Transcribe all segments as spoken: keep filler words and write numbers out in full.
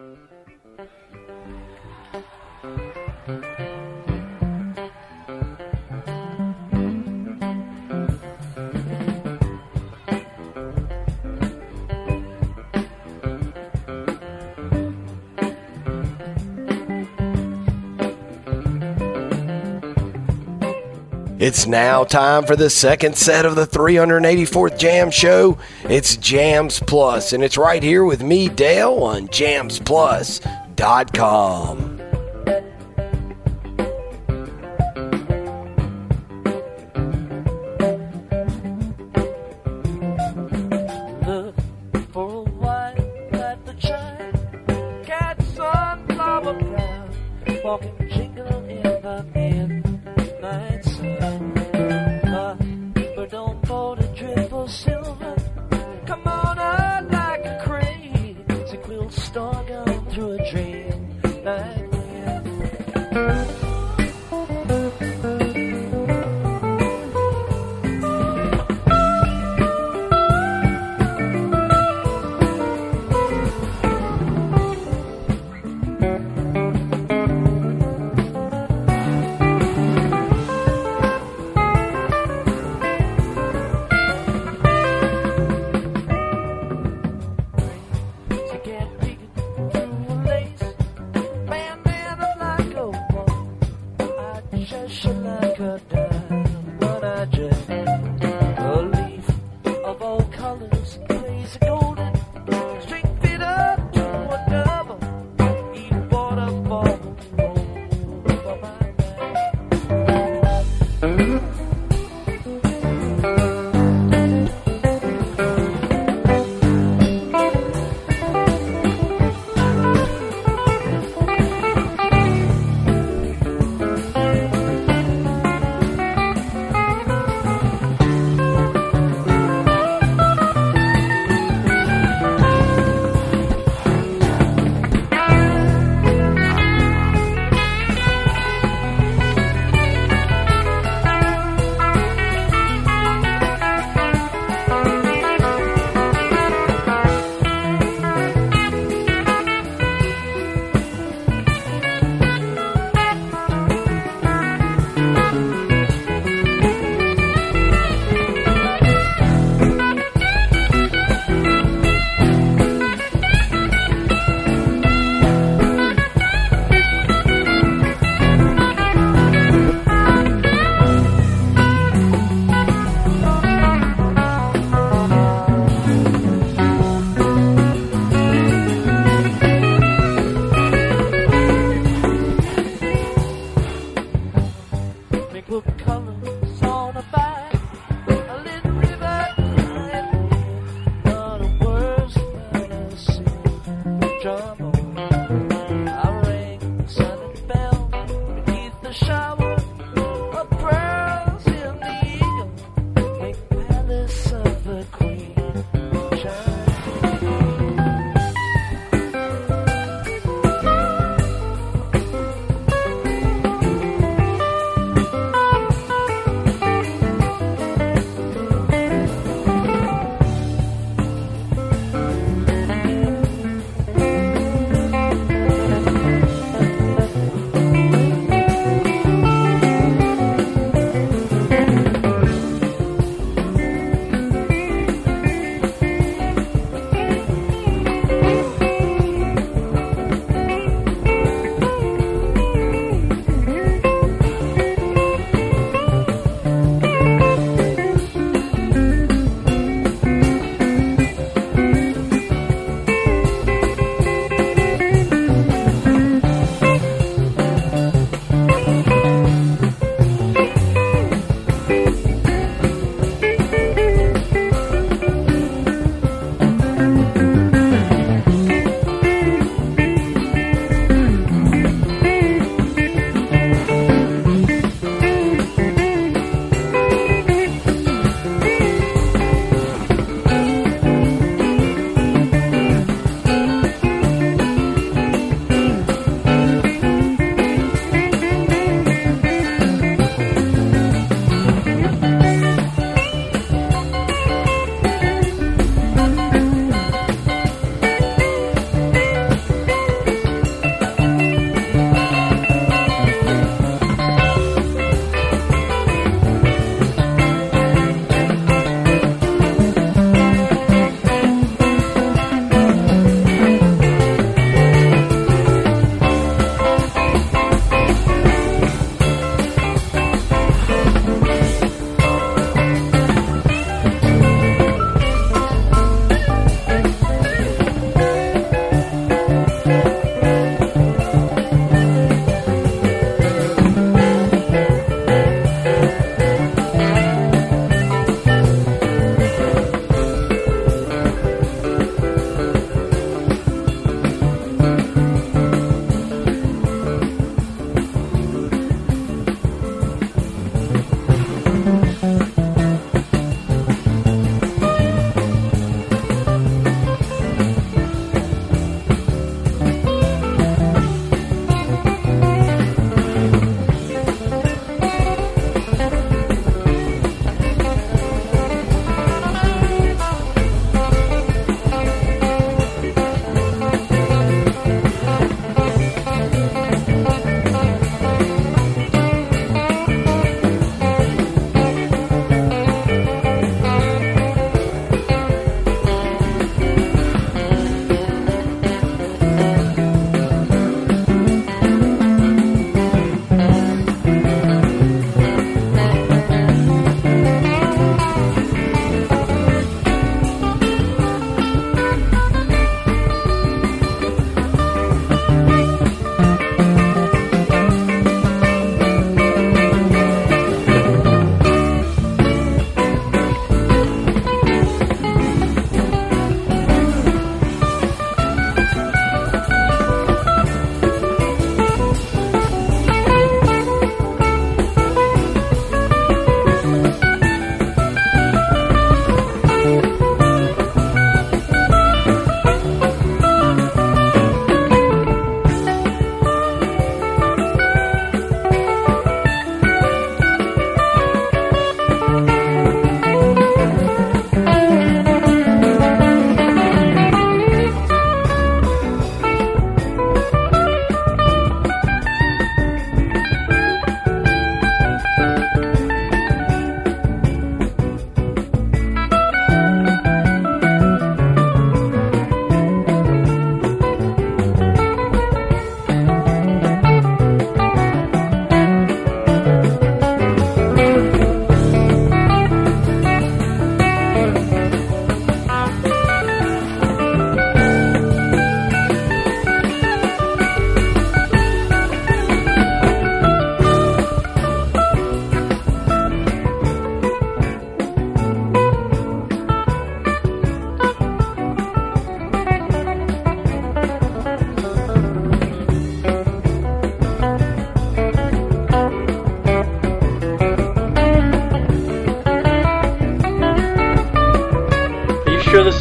It's now time for the second set of the three hundred eighty-fourth Jam Show. It's Jams Plus, and it's right here with me, Dale, on jams plus dot com.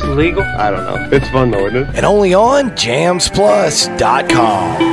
legal? I don't know. It's fun though, isn't it? And only on jams plus dot com.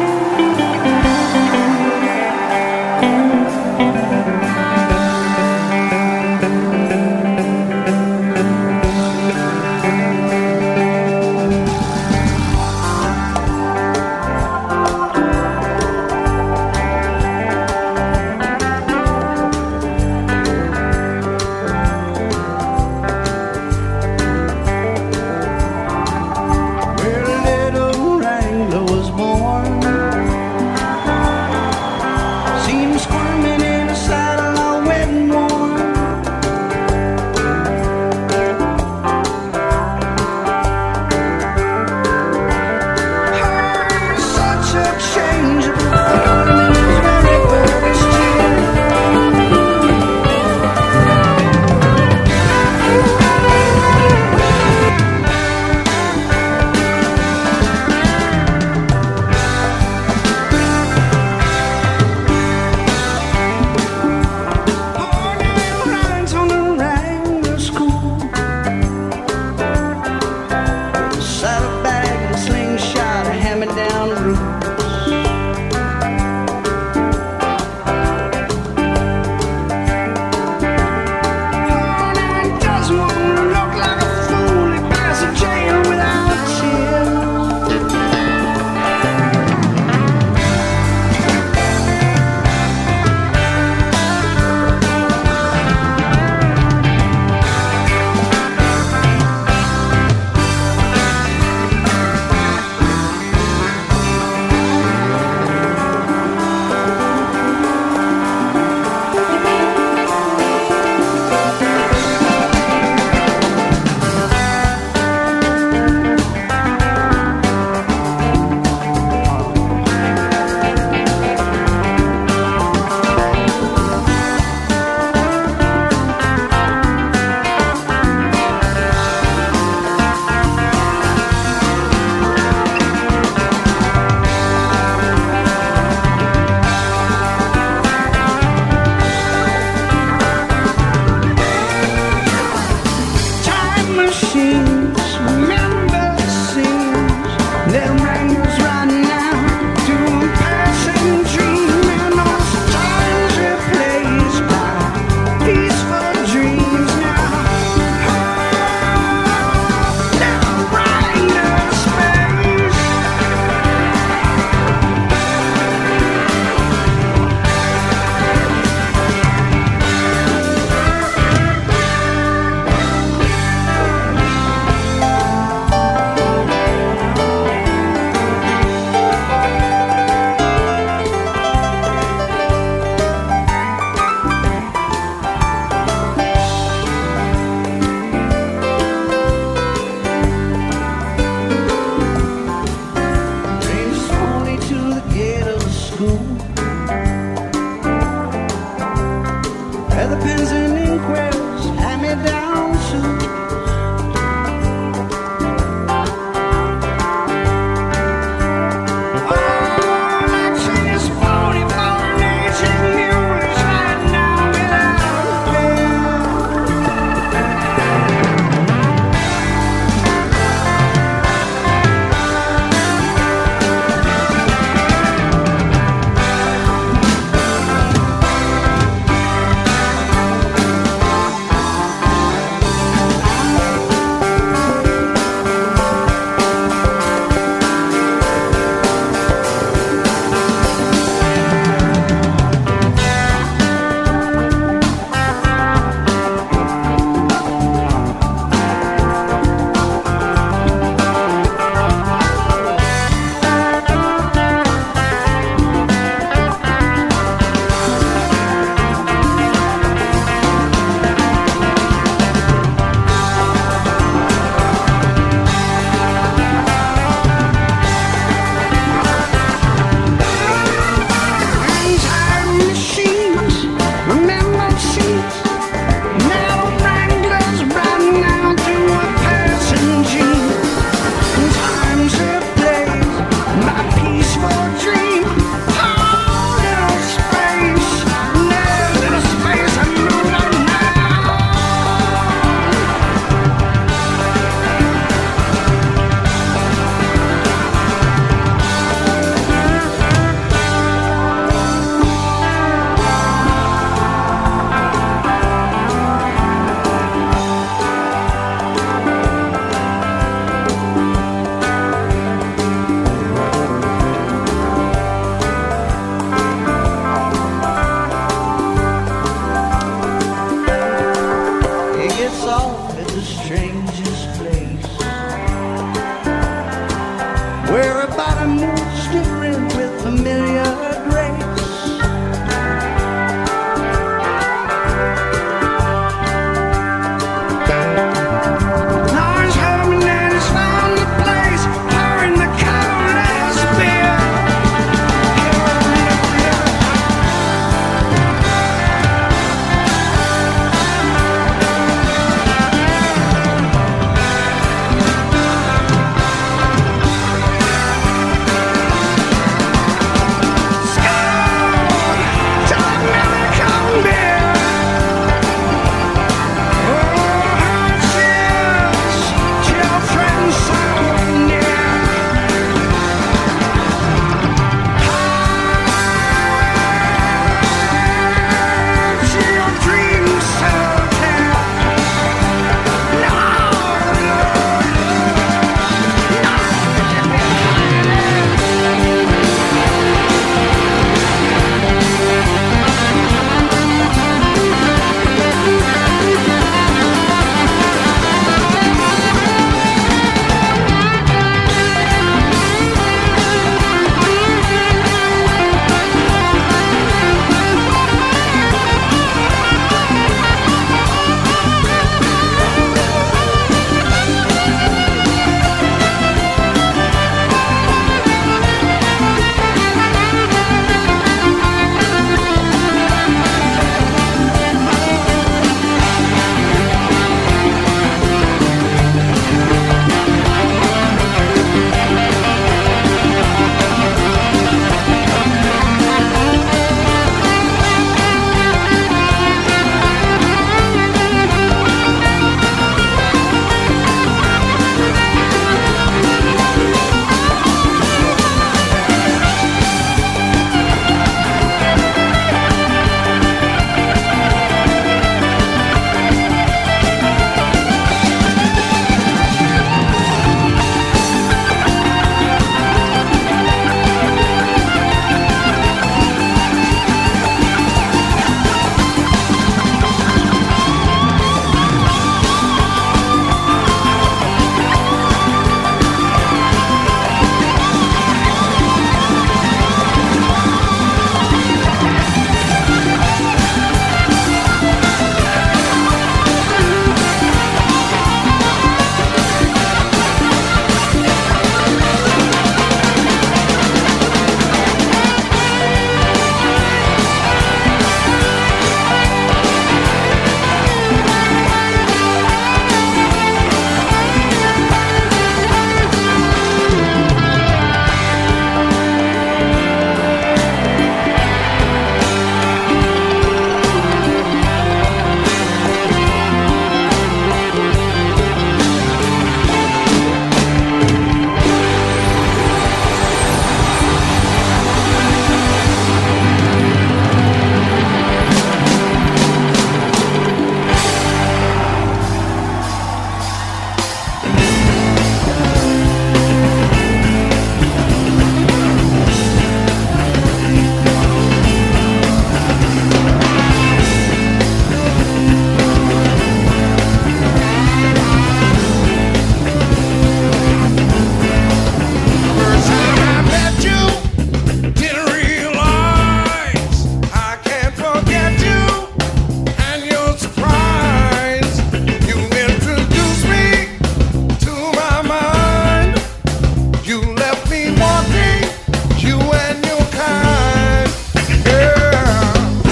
left me wanting you and your kind, girl.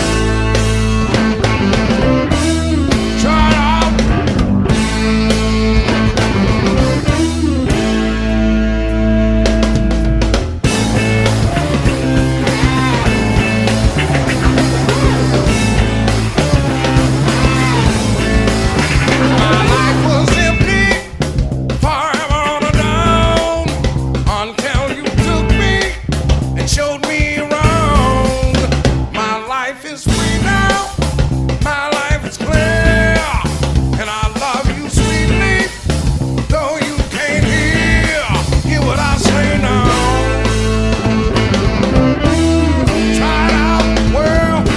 Try it out. My life was empty, forever on a down, until you took me and showed me around. My life is free now, my life is clear, and I love you sweetly, though you can't hear, hear what I say now. Try it out, world.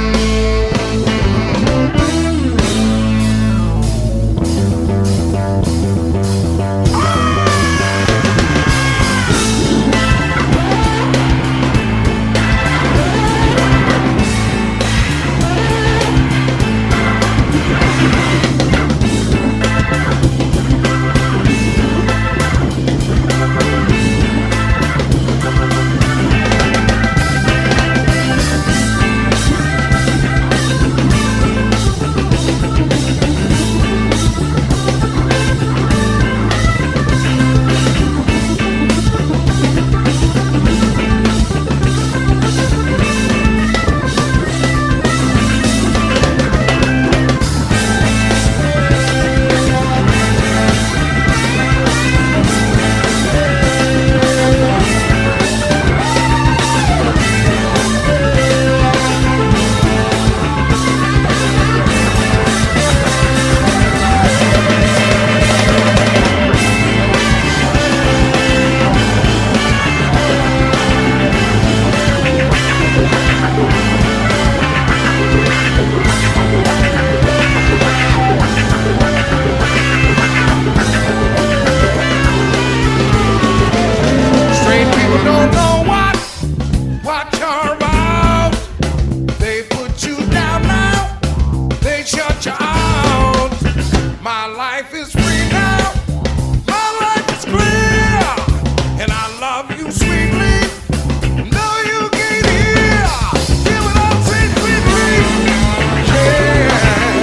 Straight people don't know what, what you're about. They put you down now, they shut you out. My life is free now, my life is clear, and I love you sweetly. No, you can't hear, hear what I'm saying sweetly. Yeah,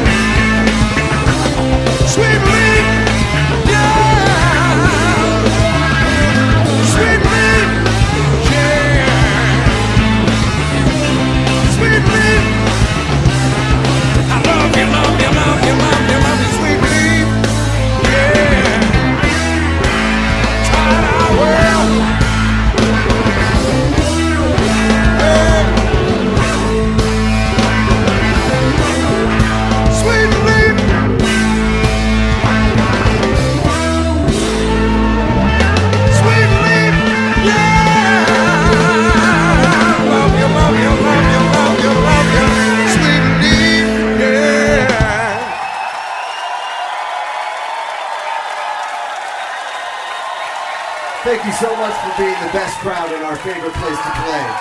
sweetly, yeah, sweetly, yeah, sweetly. I love you, love you, love you, love you, love you sweetly. Yeah, try it out, world. Yeah. Sweetly. Sweetly, yeah. Love you, love you, love you, love you, love you. Sweetly, yeah. Thank you so much for being the best crowd in our favorite place to play.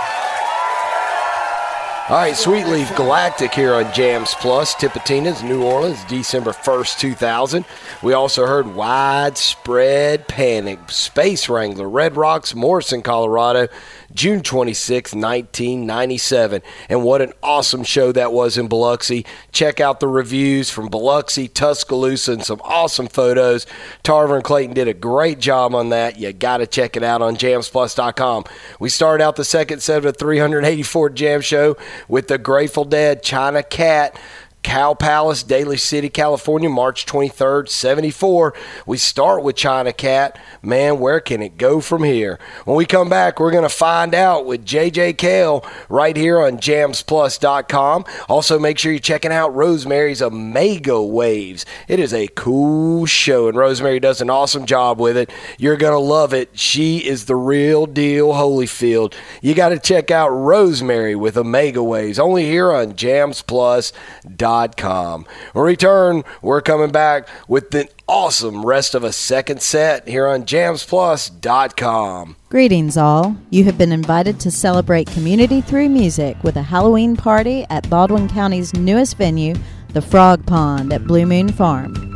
All right, Sweetleaf Galactic here on Jams Plus, Tipitina's, New Orleans, December first, two thousand. We also heard Widespread Panic, Space Wrangler, Red Rocks, Morrison, Colorado, June twenty-sixth, nineteen ninety-seven. And what an awesome show that was in Biloxi. Check out the reviews from Biloxi, Tuscaloosa, and some awesome photos. Tarver and Clayton did a great job on that. You got to check it out on jams plus dot com. We started out the second set of the three hundred eighty-fourth Jam Show with the Grateful Dead, China Cat, Cow Palace, Daly City, California, March twenty-third, seventy-four. We start with China Cat. Man, where can it go from here? When we come back, we're going to find out with J J Cale right here on jams plus dot com. Also, make sure you're checking out Rosemary's Omega Waves. It is a cool show, and Rosemary does an awesome job with it. You're going to love it. She is the real deal Holyfield. You got to check out Rosemary with Omega Waves, only here on jams plus dot com. When we return, we're coming back with the awesome rest of a second set here on jams plus dot com. Greetings all. You have been invited to celebrate community through music with a Halloween party at Baldwin County's newest venue, the Frog Pond at Blue Moon Farm.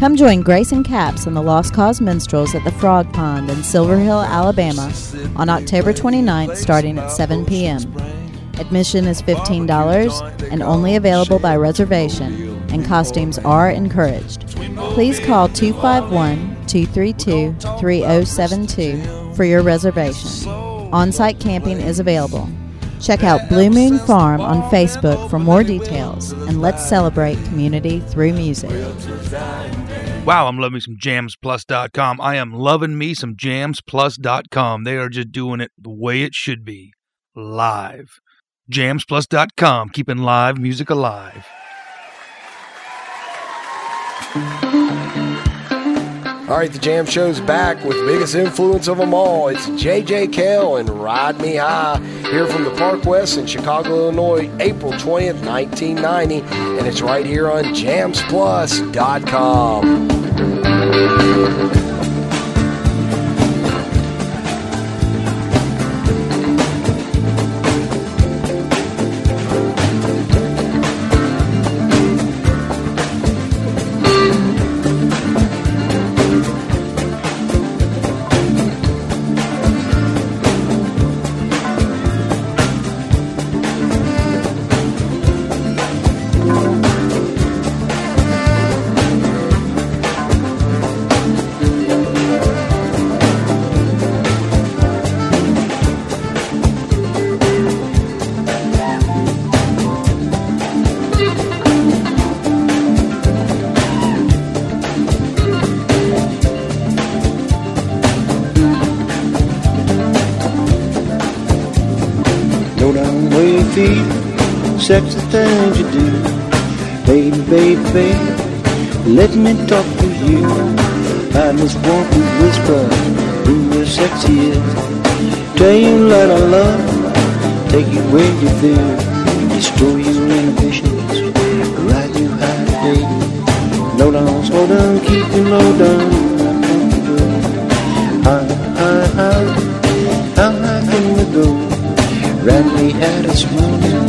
Come join Grace and Caps and the Lost Cause Minstrels at the Frog Pond in Silver Hill, Alabama on October twenty-ninth starting at seven p.m. Admission is fifteen dollars and only available by reservation, and costumes are encouraged. Please call two five one, two three two, three zero seven two for your reservation. On-site camping is available. Check out Blue Moon Farm on Facebook for more details, and let's celebrate community through music. Wow, I'm loving me some jams plus dot com. I am loving me some jams plus dot com. They are just doing it the way it should be, live. jams plus dot com, keeping live music alive. All right, the Jam Show's back with the biggest influence of them all. It's J J Cale and Ride Me High, here from the Park West in Chicago, Illinois, April twentieth, nineteen ninety, and it's right here on jams plus dot com. Sexy things you do, baby, baby, baby, let me talk to you. I just want to whisper who your sexy is. Tell you that I love, take you where you feel, destroy your inhibitions, ride you high today. Low down, slow down, keep you low down. High, high, high, how high can we go? Ride me high this morning.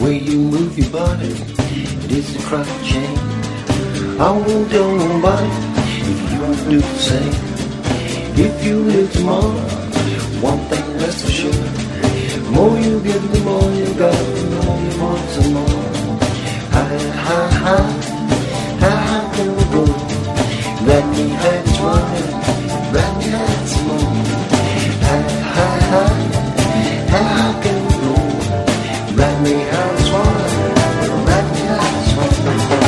way you move your body, it is a chronic chain. I won't tell nobody if you won't do the same. If you live tomorrow, one thing that's for sure, the more you give, the more you got, the more you want some more. High, high, high, high, high can we go? Let me have this money, let me have some more. High, high, high, high, high can we go? Let me have this money, let me have this money.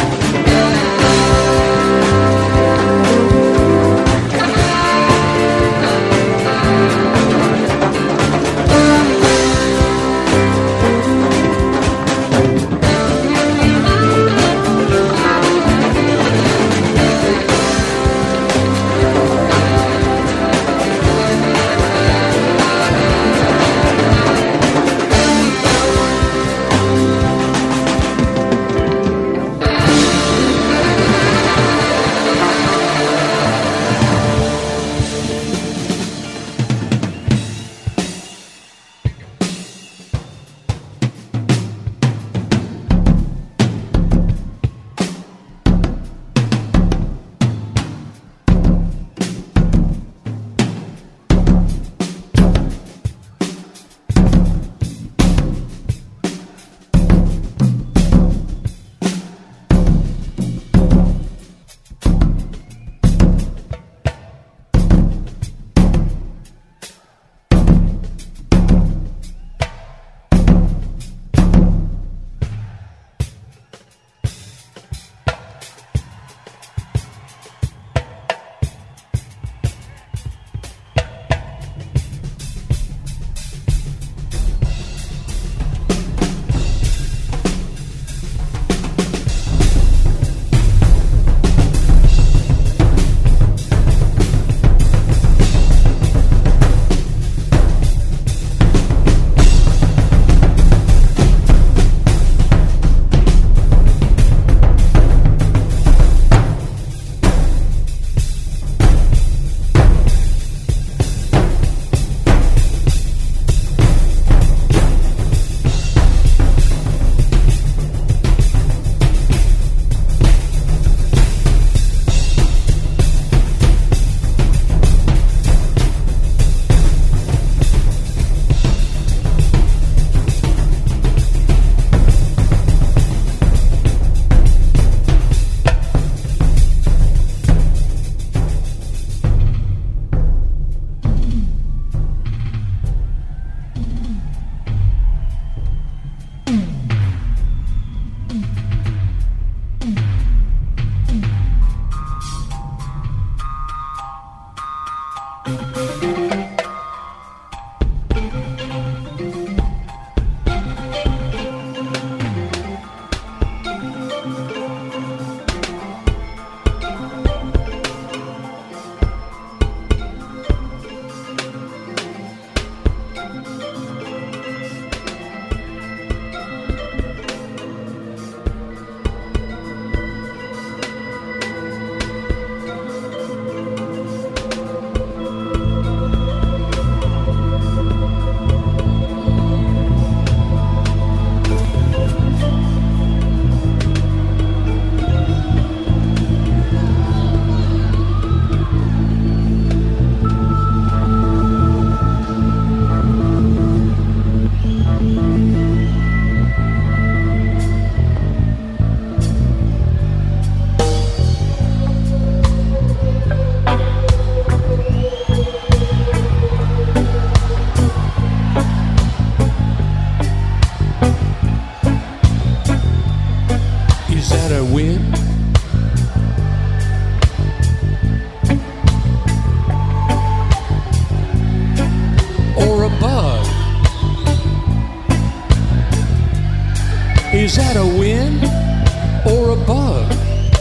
Is that a wind or a bug?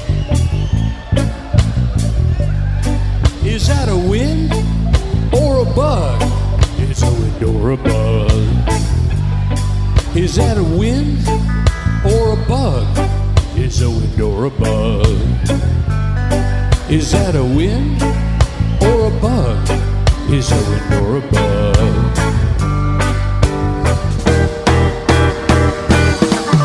Is that a wind or a bug? It's a wind or a bug. Is that a wind or a bug? It's a wind or a bug. Is that a wind or a bug? It's a wind or a bug.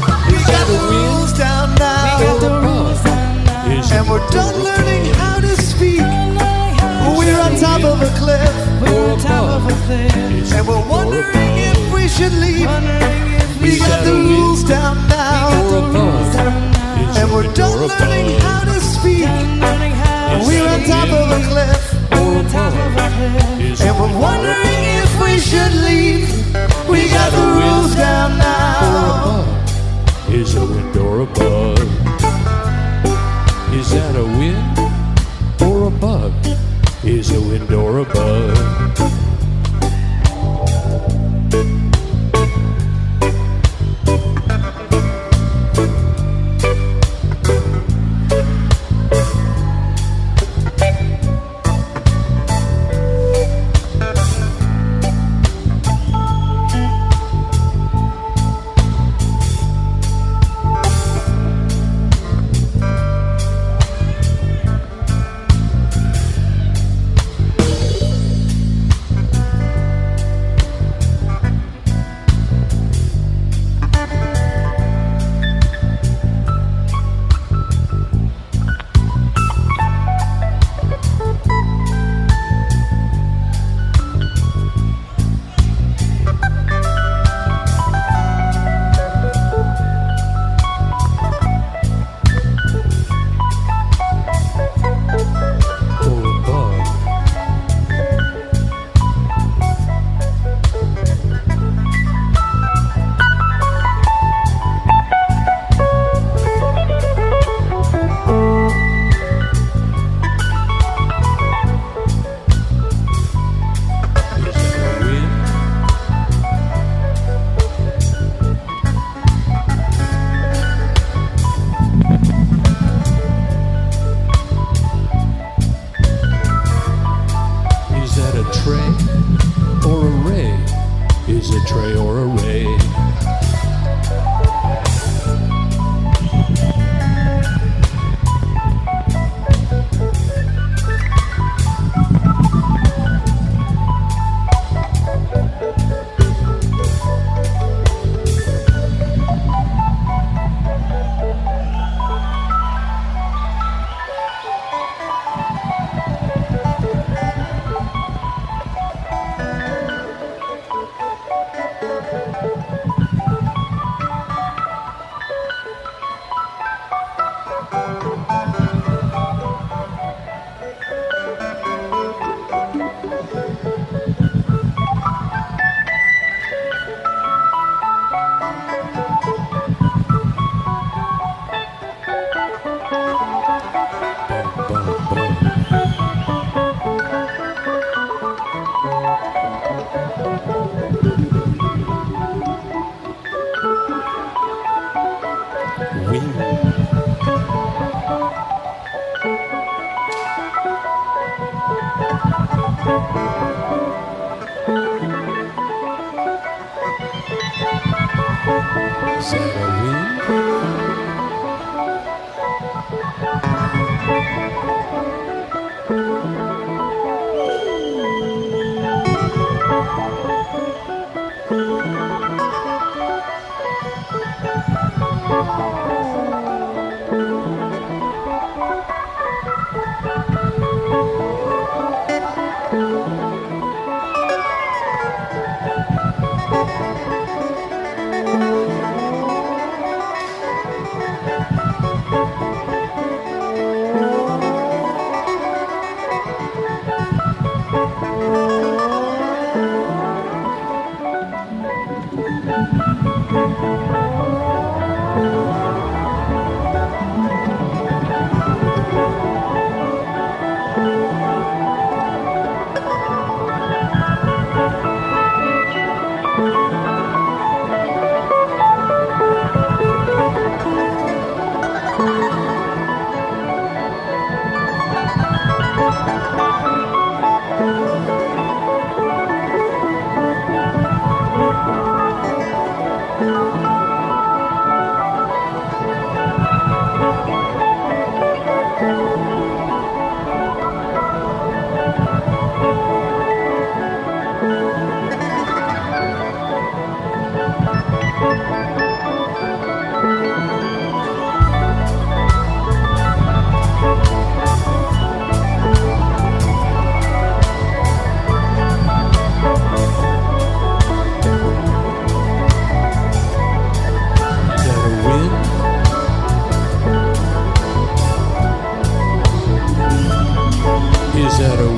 of a cliff. or a bug is a And we're wind or a wondering bug. if we should leave. We Is got that the a wind rules down or a now. bug is And a we're wind done or a learning bug. how to speak. Is We're that on top wind of a cliff. or a bug is a And we're wind or a wondering bug. if we should leave. We got the rules down now. Is a wind or a bug? Is that a wind or a bug? Is a wind or a bug?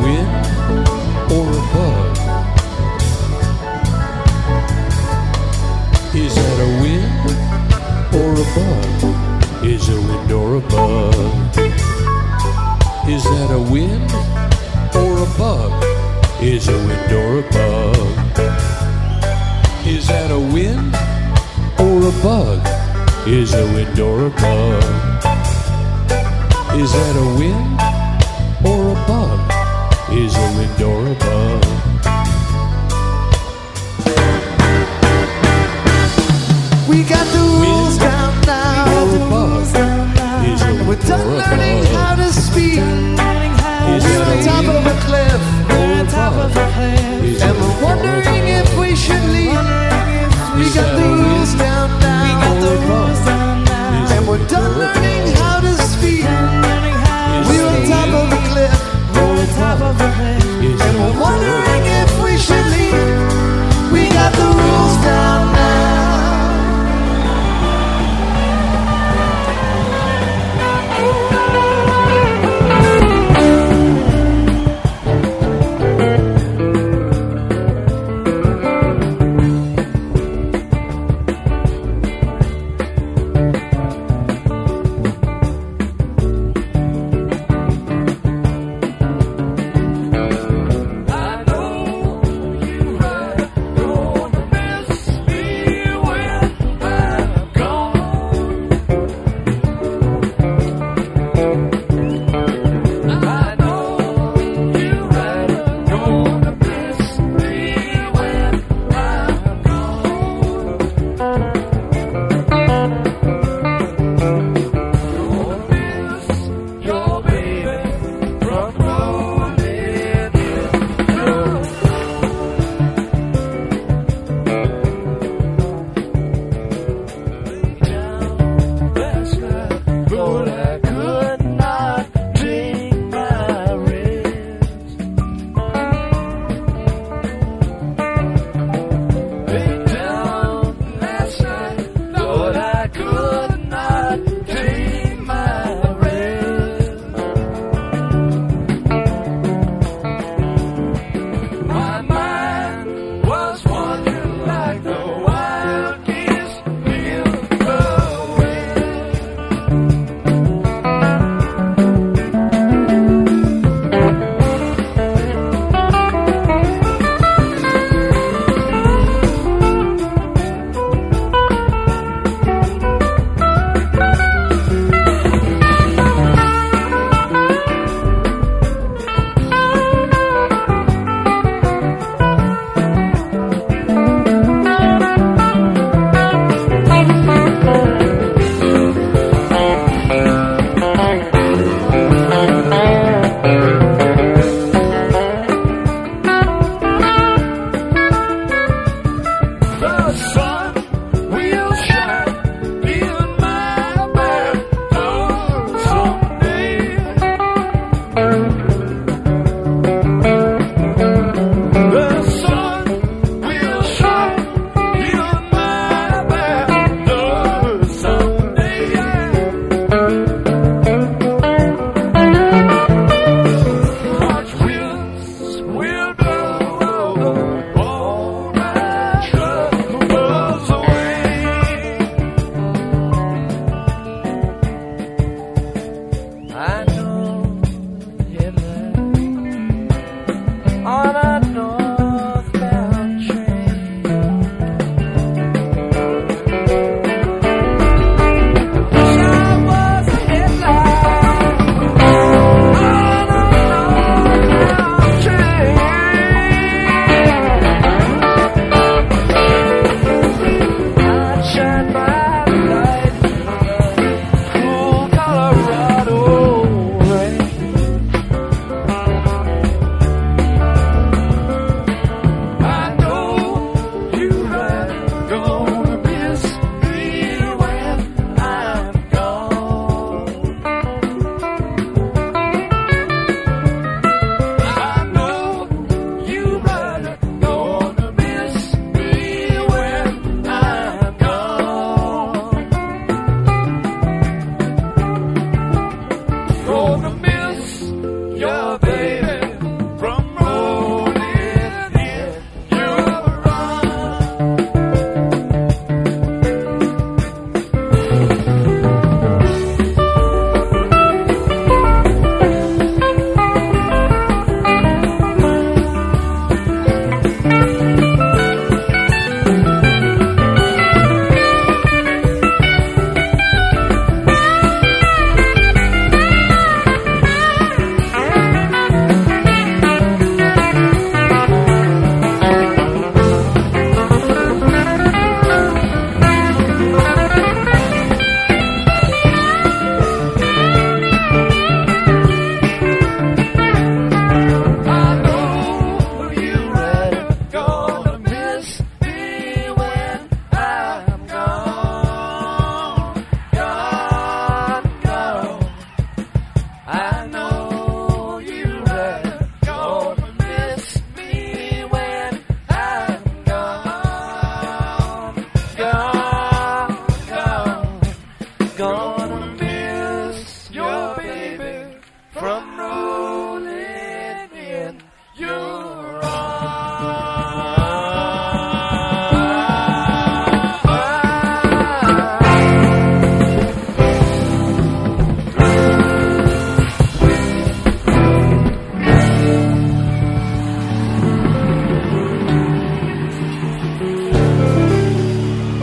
wind or a bug? Is that a wind or a bug? Is a wind or a bug? Is that a wind or a bug? Is a wind or a bug? Is that a wind or a bug? Is a wind or a bug? Is that a wind or a bug? Is a wind or a bug? We got the rules down now. We're done learning how to speak. We're on top of a cliff, and we're wondering if we should leave. We got the rules down now, and we're done learning how to speak. We're on top of a cliff, and we're wondering if we should leave. We got the rules down now.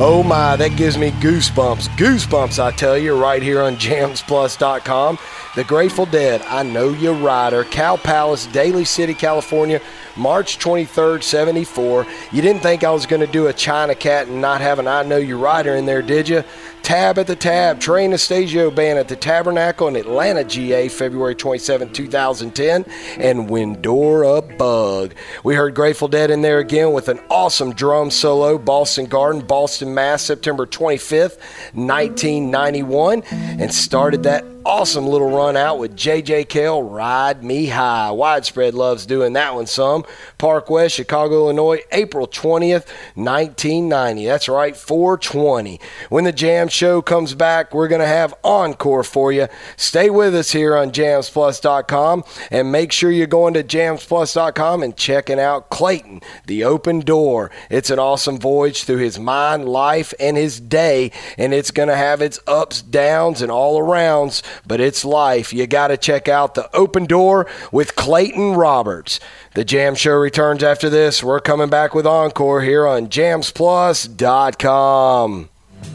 Oh my, that gives me goosebumps. Goosebumps, I tell you, right here on jams plus dot com. The Grateful Dead, I Know You Rider, Cow Palace, Daly City, California, March twenty-third, seventy-four. You didn't think I was going to do a China Cat and not have an I Know You Rider in there, did you? Tab at the Tab, Trey Anastasio Band at the Tabernacle in Atlanta, G A, February twenty-seventh, twenty ten, and Windora Bug. We heard Grateful Dead in there again with an awesome drum solo, Boston Garden, Boston, Mass, September twenty-fifth, nineteen ninety-one, and started that awesome little run out with J J Cale, Ride Me High. Widespread loves doing that one some. Park West, Chicago, Illinois, April twentieth, nineteen ninety. That's right, four twenty. When the Jam Show comes back, we're going to have Encore for you. Stay with us here on jams plus dot com, and make sure you're going to jams plus dot com and checking out Clayton, The Open Door. It's an awesome voyage through his mind, life, and his day, and it's going to have its ups, downs, and all arounds, but it's life. You got to check out The Open Door with Clayton Roberts. The Jam Show returns after this. We're coming back with Encore here on jams plus dot com.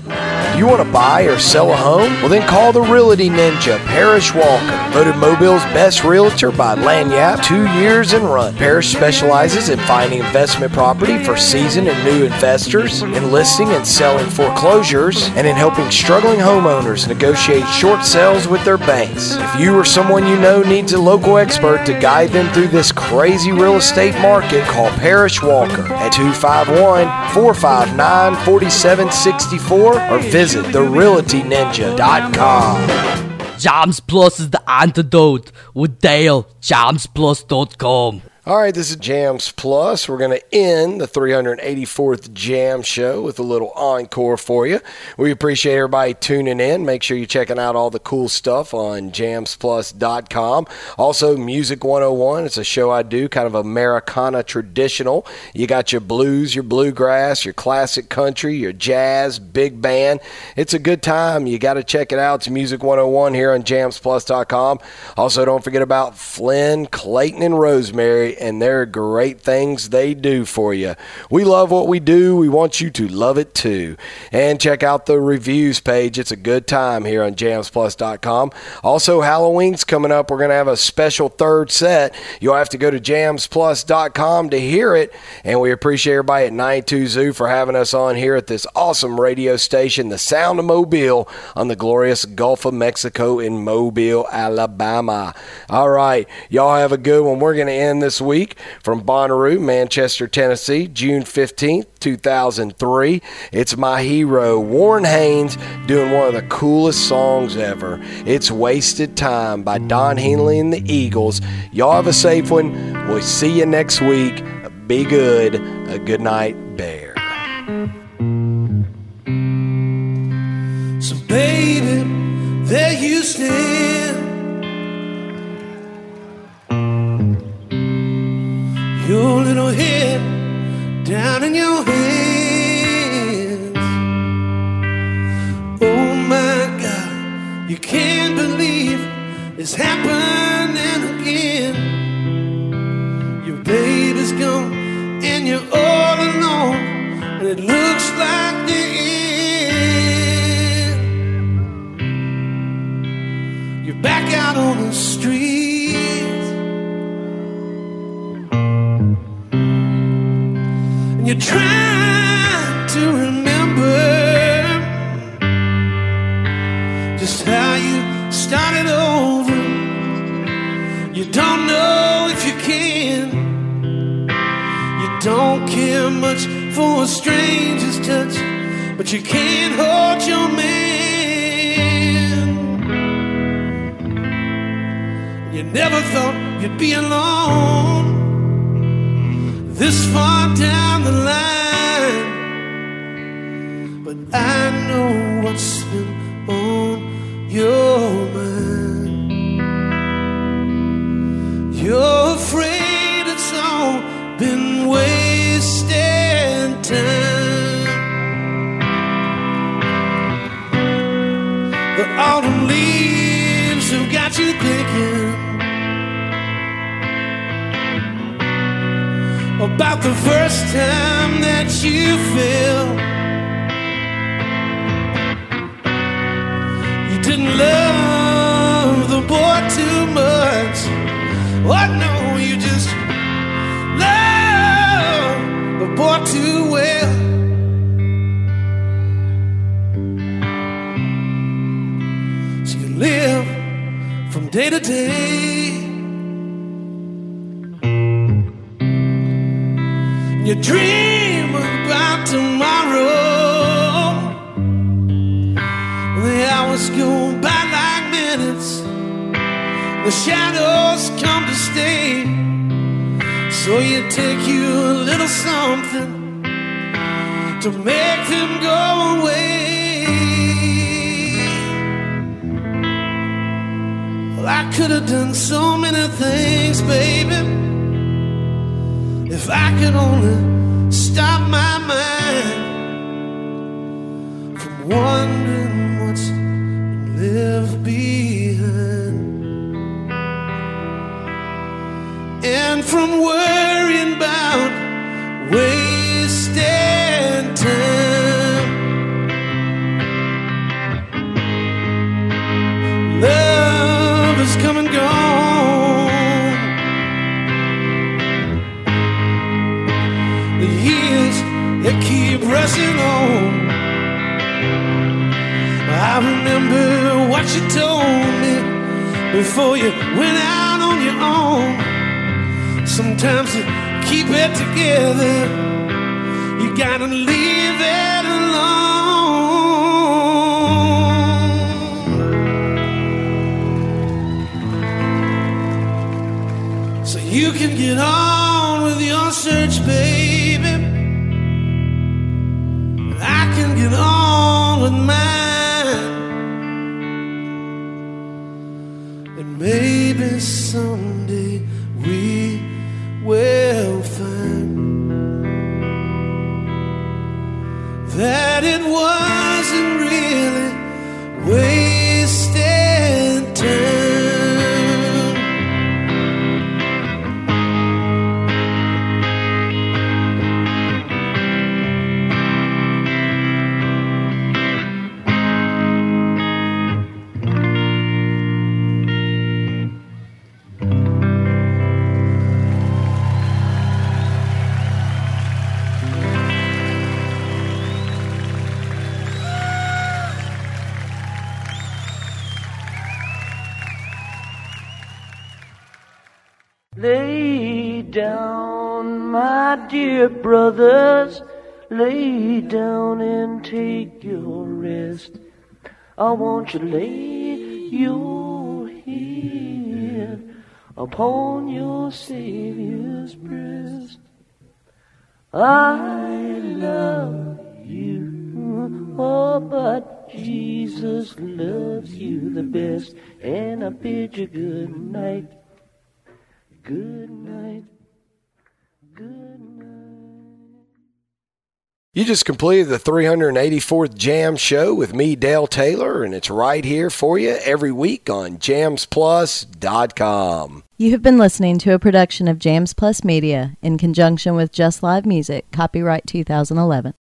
Do you want to buy or sell a home? Well, then call the Realty Ninja, Parrish Walker. Voted Mobile's best realtor by Lanyap, two years and run. Parrish specializes in finding investment property for seasoned and new investors, in listing and selling foreclosures, and in helping struggling homeowners negotiate short sales with their banks. If you or someone you know needs a local expert to guide them through this crazy real estate market, call Parrish Walker at two five one, four five nine, four seven six four or visit the realty ninja dot com. Jams Plus is the antidote with Dale. jams plus dot com. All right, this is Jams Plus. We're going to end the three hundred eighty-fourth Jam Show with a little encore for you. We appreciate everybody tuning in. Make sure you're checking out all the cool stuff on jams plus dot com. Also, Music one oh one. It's a show I do, kind of Americana traditional. You got your blues, your bluegrass, your classic country, your jazz, big band. It's a good time. You got to check it out. It's Music one oh one here on jams plus dot com. Also, don't forget about Flynn, Clayton, and Rosemary, and there are great things they do for you. We love what we do. We want you to love it too. And check out the reviews page. It's a good time here on jams plus dot com. Also, Halloween's coming up. We're going to have a special third set. You'll have to go to jams plus dot com to hear it. And we appreciate everybody at ninety-two Zoo for having us on here at this awesome radio station, The Sound of Mobile, on the glorious Gulf of Mexico in Mobile, Alabama. All right. Y'all have a good one. We're going to end this week from Bonnaroo, Manchester, Tennessee, June fifteenth, two thousand three. It's my hero, Warren Haynes, doing one of the coolest songs ever. It's Wasted Time by Don Henley and the Eagles. Y'all have a safe one. We'll see you next week. Be good. A good night, Bear. So baby, there you stand, your little head down in your hands. Oh my God, you can't believe it's happening again. Your baby's gone and you're all alone, and it looks like the end. You're back out on the street, you're trying to remember just how you started over. You don't know if you can. You don't care much for a stranger's touch, but you can't hold your man. You never thought you'd be alone this far down the line, but I know what's been on your mind. You're afraid it's all been wasted time. The autumn leaves have got you thinking about the first time that you fell. Oh no, you just love the boy too well. So you live from day to day. You dream about tomorrow. The hours go by like minutes. The shadows come to stay. So you take you a little something to make them go away. Well, I could have done so many things, baby, if I could only stop my mind from wondering what's left behind, and from worrying about wasting time. Love has come and gone. The years, they keep rushing on. I remember what you told me before you went out on your own. Sometimes to keep it together, you gotta leave it alone, so you can get on with your search, baby. I can get on with mine, and maybe someday we will find that it wasn't really wasted time. Lay down, my dear brothers, lay down and take your rest. I want you to lay your head upon your Savior's breast. I love you, oh, but Jesus loves you the best, and I bid you good night. Good night. Good night. You just completed the three hundred eighty-fourth Jam Show with me, Dale Taylor, and it's right here for you every week on jams plus dot com. You have been listening to a production of Jams Plus Media in conjunction with Just Live Music, copyright two thousand eleven.